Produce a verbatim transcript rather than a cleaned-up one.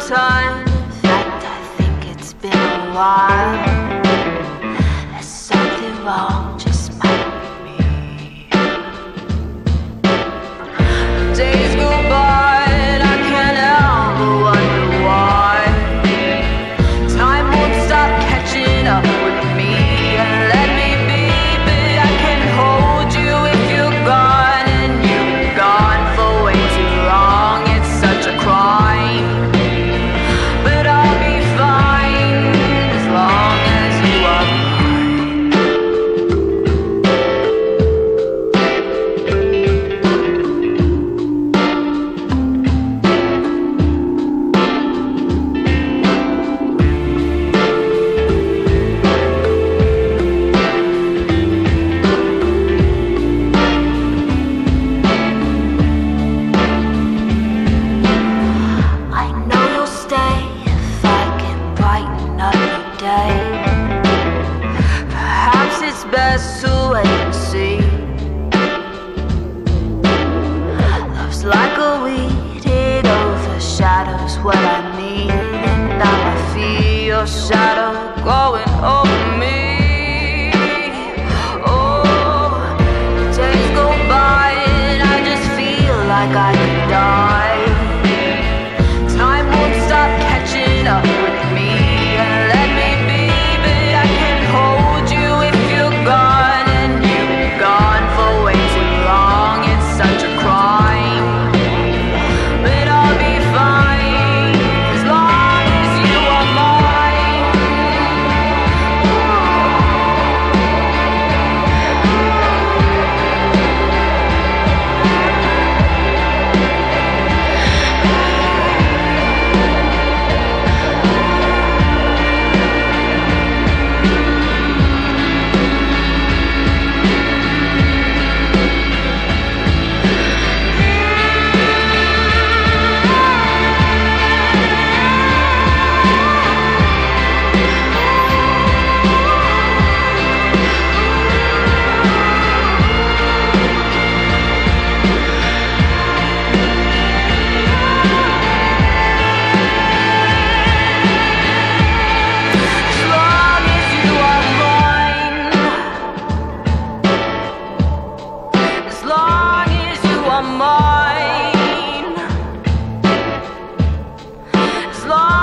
time. In fact, I think it's been a while. There's something wrong, just might be me. Days go by and I can't help but wonder why time won't stop catching up with me and let me be. But I can hold you if you're gone, and you're gone for way too long. It's such a crime, but I'll be fine as long as you are best to wait and see. Love's like a weed, it overshadows what I need, and now I feel your shadow going over me. Oh, days go by and I just feel like I could die. Time won't stop catching up with me and let me be, but I can hold you if you're gone, and you're gone for way too long. It's such a crime, but I'll be fine as long as you are mine. As long as you are mine, as long